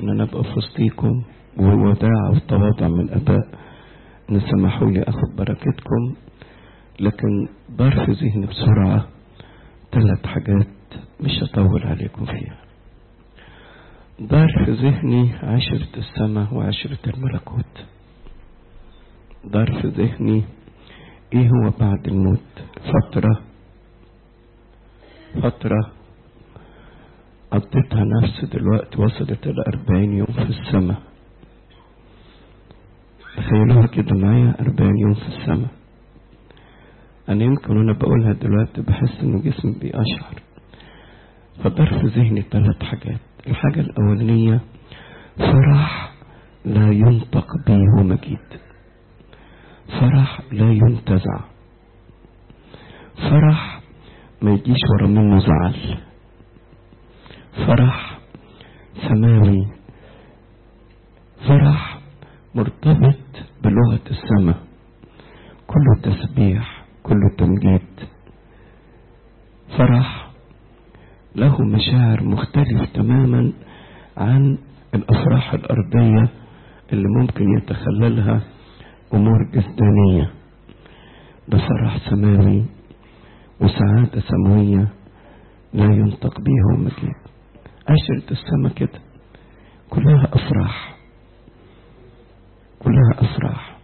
ان انا ابقى في وسطيكم ووداع والتواضع من الاباء ان سمحوا لي اخد بركتكم. لكن ضار في ذهني بسرعة 3 حاجات مش هطول عليكم فيها. ضار في ذهني عشرة السماء وعشرة الملكوت. ضار في ذهني ايه هو بعد الموت. فترة قضيتها نفسي دلوقتي وصلت الى 40 يوم في السماء. تخيلوها كده معايا 40 يوم في السماء. انا يمكن وانا بقولها دلوقتي بحس ان جسمي بيقشعر. فضر في ذهني 3 حاجات. الحاجة الاولانية فرح لا ينطق به ومجيد. فرح لا ينتزع. فرح ما يجيش ورا منه زعل. فرح سماوي. فرح مرتبط بلغة السماء. كله تسبيح، كله تمجيد. فرح له مشاعر مختلفة تماما عن الأفراح الأرضية اللي ممكن يتخللها أمور جسدانية. ده فرح سماوي وسعادة سماوية لا ينطق بها ومجيد. عشرة السماء كده كلها أفراح، كلها أفراح.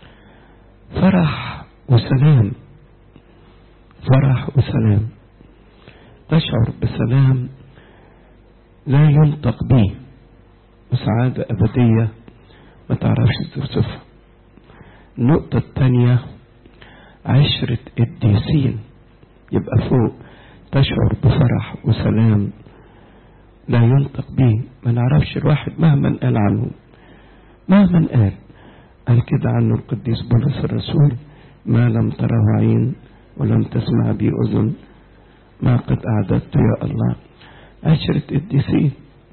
فرح وسلام. فرح وسلام. تشعر بسلام لا ينطق به وسعادة أبدية ما تعرفش توصفها. النقطة الثانية عشرة القديسين. يبقى فوق تشعر بفرح وسلام لا ينطق به، ما نعرفش الواحد مهما قال عنه، مهما قال كده عنه القديس بولس الرسول: ما لم تره عين ولم تسمع به أذن ما قد أعددت يا الله. عشرة قديسين.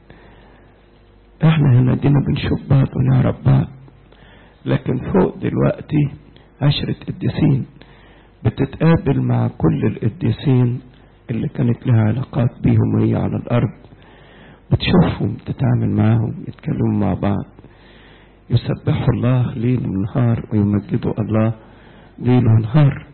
احنا هنا دينا بنشوف بعض ونعرف بعض، لكن فوق دلوقتي عشرة قديسين بتتقابل مع كل القديسين اللي كانت لها علاقات بيهم وهي على الأرض. بتشوفهم، تتعامل معهم، يتكلموا مع بعض، يسبحوا الله ليل ونهار ويمجدوا الله ليل ونهار.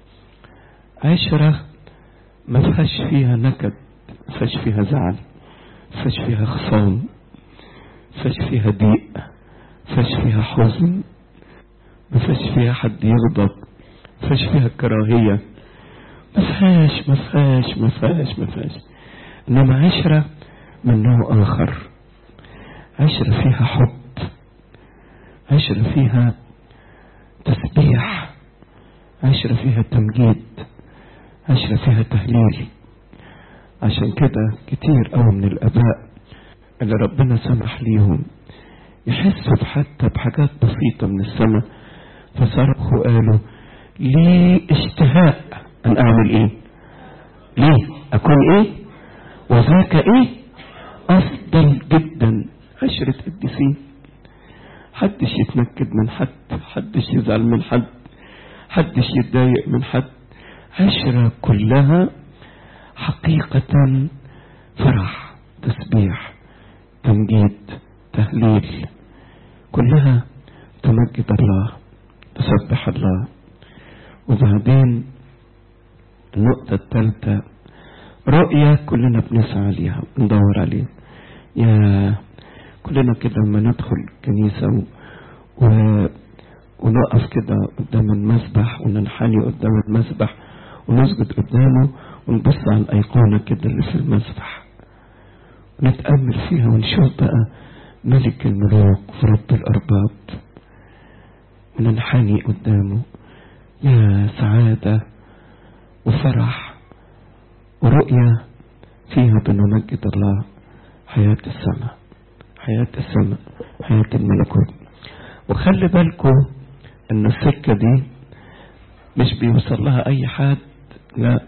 عشرة ما فيهاش فيها نكد، ما فيهاش فيها زعل، ما فيهاش فيها خصام، ما فيهاش فيها ضيق، ما فيهاش فيها حزن، ما فيهاش فيها حد يغضب، ما فيهاش فيها كراهية، ما فيهاش. انما عشرة من نوع اخر. عشرة فيها حب، عشرة فيها تسبيح، عشرة فيها تمجيد، عشرة فيها تهليل. عشان كده كتير قوي من الاباء اللي ربنا سمح ليهم يحسوا حتى بحاجات بسيطة من السماء، فصرخوا وقالوا: لي اشتهاء ان اعمل ايه؟ ليه اكون ايه؟ وذاك ايه؟ افضل جدا. عشرة قديسين. حدش يتنكد من حد، حدش يزعل من حد، حدش يتضايق من حد. عشرة كلها حقيقة فرح، تسبيح، تمجيد، تهليل. كلها تمجد الله، تسبح الله. وبعدين النقطة الثالثة رؤية كلنا بنسعى ليها ندور عليها. يا كلنا كده لما ندخل الكنيسة ونقف كده قدام المسبح وننحني قدام المسبح ونسجد قدامه ونبص على الأيقونة كده اللي في المسبح ونتأمل فيها ونشوف بقى ملك الملوك ورب الأرباب وننحني قدامه. يا سعادة وفرح ورؤية فيها بنمجد الله. حياة السماء، حياة السماء، حياة الملكوت. وخلي بالكم ان السكة دي مش بيوصل لها اي حد، لا،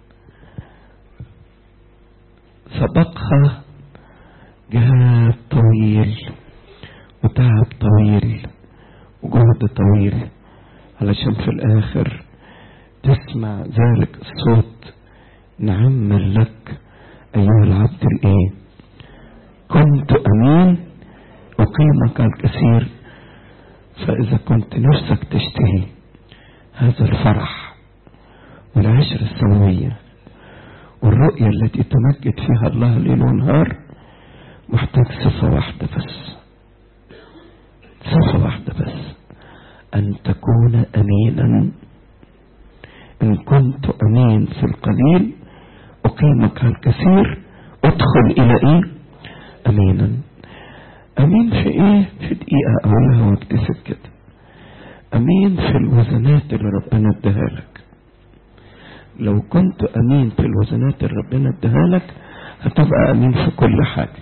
سبقها جهاد طويل وتعب طويل وجهد طويل علشان في الاخر تسمع ذلك الصوت: نعم لك ايها العبد الايه، كنت امين أقيمك على الكثير. فإذا كنت نفسك تشتهي هذا الفرح والعشرة السماوية والرؤية التي تمجد فيها الله ليل ونهار، محتاج صفة واحدة بس، صفة واحدة بس، أن تكون أمينا. إن كنت أمين في القليل أقيمك على الكثير، أدخل إلى إيه؟ أمينا. أمين في إيه؟ في دقيقة أقولها واكتسب كده. أمين في الوزنات اللي ربنا اداها لك. لو كنت أمين في الوزنات اللي ربنا اداها لك هتبقى أمين في كل حاجة.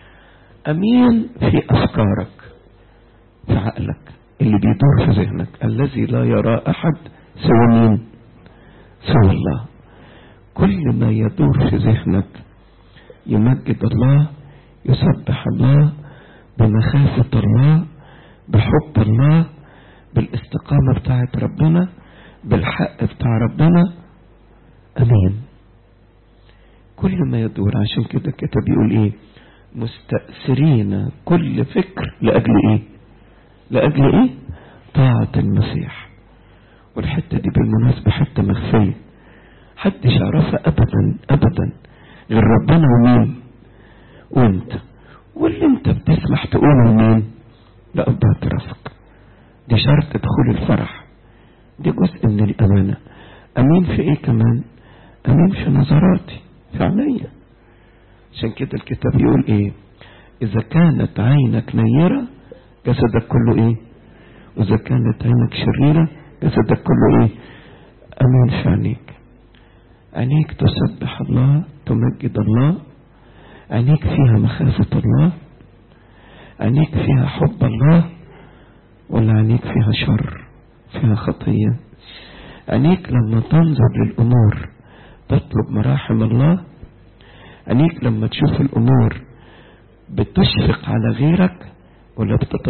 أمين في أفكارك، في عقلك اللي بيدور في ذهنك، الذي لا يرى أحد سوى مين؟ سوى الله. كل ما يدور في ذهنك يمجد الله، يسبح الله، بمخافة الله، بحب الله، بالاستقامة بتاعت ربنا، بالحق بتاع ربنا. أمين. كل ما يدور. عشان كده الكتاب بيقول إيه؟ مستأثرين كل فكر لأجل إيه؟ لأجل إيه؟ طاعة المسيح. والحتة دي بالمناسبة حتة مخفية، حدش يعرفها أبدا أبدا غير ربنا ومين؟ وانت. واللي انت بتسمح تقوله مين؟ لأب اعترافك. دي شرط دخول الفرح، دي جزء من الأمانة. أمين في إيه كمان؟ أمين في نظراتي، في عينيا. عشان كده الكتاب يقول إيه؟ إذا كانت عينك نيرة جسدك كله إيه؟ وإذا كانت عينك شريرة جسدك كله إيه؟ أمين في عينيك. عينيك تسبح الله، تمجد الله، عينيك فيها مخافة الله، عينيك فيها حب الله، ولا عينيك فيها شر، فيها خطية؟ عينيك لما تنظر للأمور تطلب مراحم الله، عينيك لما تشوف الأمور بتشفق على غيرك ولا